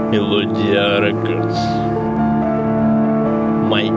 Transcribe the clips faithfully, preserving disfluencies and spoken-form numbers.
Мелодия Рекордс. Май.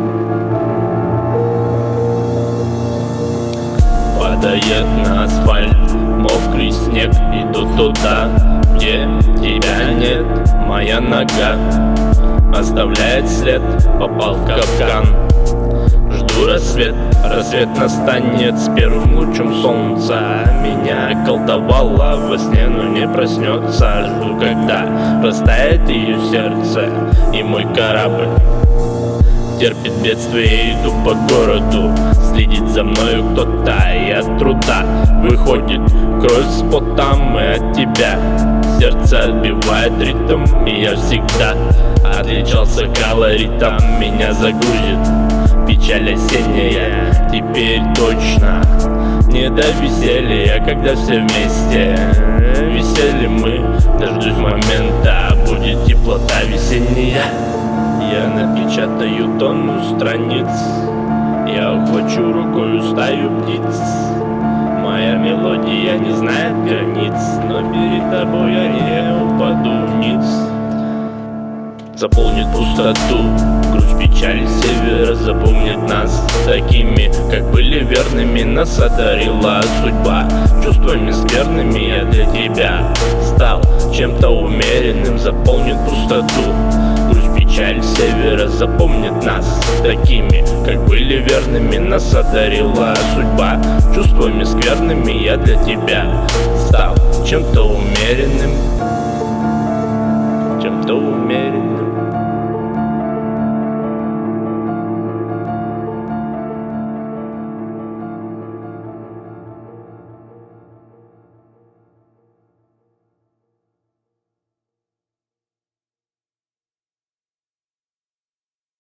Падает на асфальт мокрый снег. Иду туда, где тебя нет. Моя нога оставляет след. Попал в капкан. Жду рассвет, рассвет настанет с первым лучом солнца. Меня околдовала во сне, но не проснется. Жду, когда растает ее сердце, и мой корабль терпит бедствие. Иду по городу, следит за мною кто-то, и от труда выходит кровь с потом, и от тебя сердце отбивает ритм. И я всегда отличался колоритом. Меня загрузит печаль осенняя, теперь точно не до веселья, когда все вместе веселье мы. Дождусь момента, будет теплота весенняя. Я напечатаю тонну страниц, я ухвачу рукою стаю птиц. Моя мелодия не знает границ, но перед тобой я не упаду вниз. Заполнит пустоту, грусть, печаль севера запомнит нас такими, как были верными. Нас одарила судьба чувствами скверными. Я для тебя стал чем-то умеренным. Заполнит пустоту, грусть, печаль севера запомнит нас такими, как были верными. Нас одарила судьба чувствами скверными. Я для тебя стал чем-то умеренным, чем-то умеренным.